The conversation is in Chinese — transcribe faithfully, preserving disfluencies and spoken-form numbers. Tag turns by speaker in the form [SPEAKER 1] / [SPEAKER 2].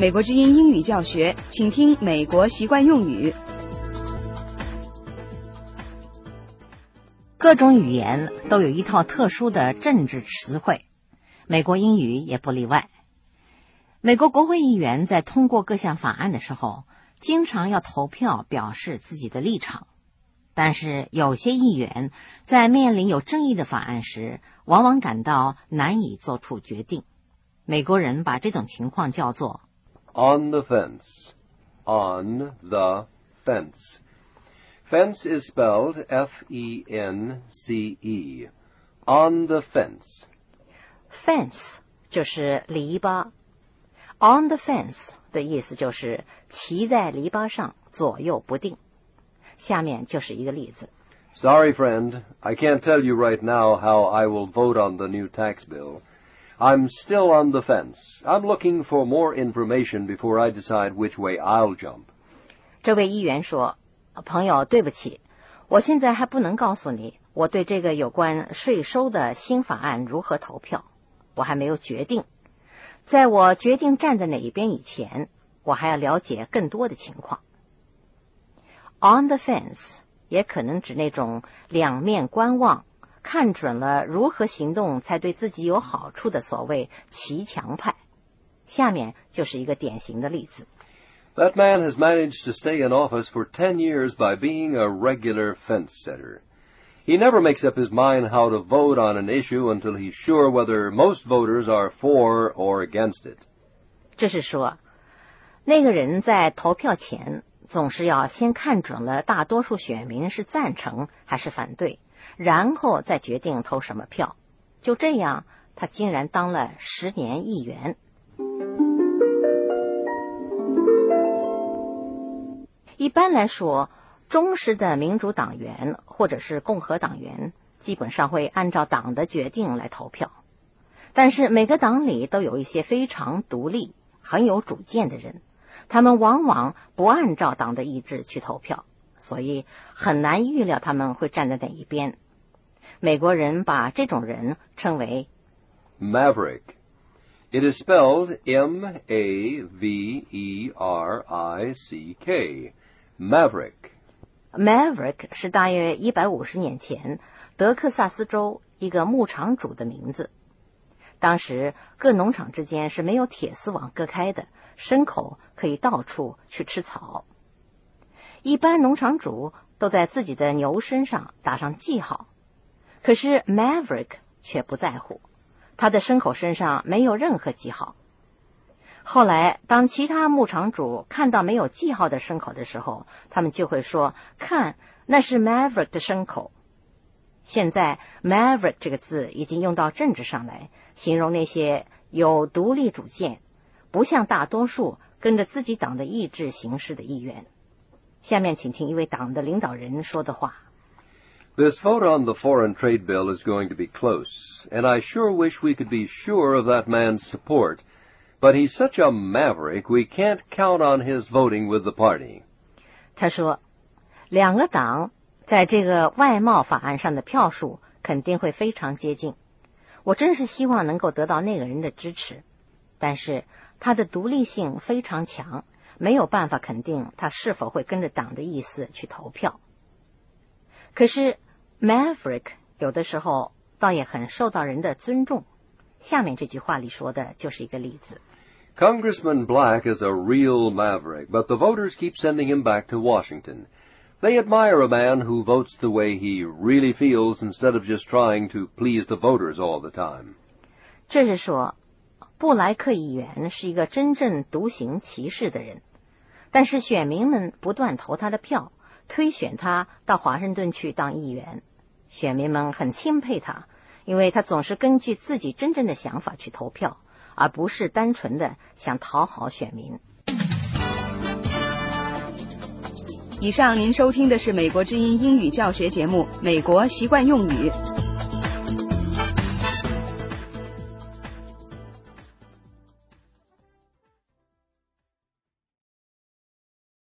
[SPEAKER 1] 美国之音英语教学，请听美国习惯用语。
[SPEAKER 2] 各种语言都有一套特殊的政治词汇，美国英语也不例外。美国国会议员在通过各项法案的时候，经常要投票表示自己的立场。但是有些议员在面临有争议的法案时，往往感到难以做出决定。美国人把这种情况叫做
[SPEAKER 3] on the fence. On the fence.Fence is spelled F E N C E. On the fence.
[SPEAKER 2] Fence 就是篱笆。On the fence 的意思就是骑在篱笆上，左右不定。下面就是一个例子。
[SPEAKER 3] Sorry, friend, I can't tell you right now how I will vote on the new tax bill. I'm still on the fence. I'm looking for more information before I decide which way I'll jump.
[SPEAKER 2] 这位议员说，朋友，对不起，我现在还不能告诉你我对这个有关税收的新法案如何投票，我还没有决定。在我决定站在哪一边以前，我还要了解更多的情况。On the fence 也可能指那种两面观望，看准了如何行动才对自己有好处的所谓骑墙派。下面就是一个典型的例子。
[SPEAKER 3] That man has managed to stay in office for ten years by being a regular fence-sitter. He never makes up his mind how to vote on an issue until he's sure whether most voters are for or against it.
[SPEAKER 2] 这是说，那个人在投票前总是要先看准了大多数选民是赞成还是反对，然后再决定投什么票。就这样，他竟然当了十年议员。一般来说，忠实的民主党员或者是共和党员基本上会按照党的决定来投票，但是每个党里都有一些非常独立、很有主见的人，他们往往不按照党的意志去投票，所以很难预料他们会站在哪一边。美国人把这种人称为
[SPEAKER 3] Maverick. It is spelled M A V E R I C K.Maverick.
[SPEAKER 2] Maverick 是大约一百五十年前德克萨斯州一个牧场主的名字。当时各农场之间是没有铁丝网隔开的，牲口可以到处去吃草。一般农场主都在自己的牛身上打上记号，可是 Maverick 却不在乎，他的牲口身上没有任何记号。后来当其他牧场主看到没有记号的牲口的时候，他们就会说，看，那是 Maverick 的牲口。现在 Maverick 这个字已经用到政治上来，形容那些有独立主见，不像大多数跟着自己党的意志行事的议员。下面请听一位党的领导人说的话。
[SPEAKER 3] This vote on the foreign trade bill is going to be close, and I sure wish we could be sure of that man's support.But he's such a maverick, we can't count on his voting with the party.
[SPEAKER 2] 他说，两个党在这个外贸法案上的票数肯定会非常接近。我真是希望能够得到那个人的支持，但是他的独立性非常强，没有办法肯定他是否会跟着党的意思去投票。可是 Maverick 有的时候倒也很受到人的尊重。下面这句话里说的就是一个例子。
[SPEAKER 3] Congressman Black is a real maverick, but the voters keep sending him back to Washington. They admire a man who votes the way he really feels instead of just trying to please the voters all the time.
[SPEAKER 2] 这是说，布莱克议员是一个真正独行其事的人，但是选民们不断投他的票，推选他到华盛顿去当议员。选民们很钦佩他，因为他总是根据自己真正的想法去投票，而不是单纯的想讨好选民。
[SPEAKER 1] 以上您收听的是美国之音英语教学节目《美国习惯用语》。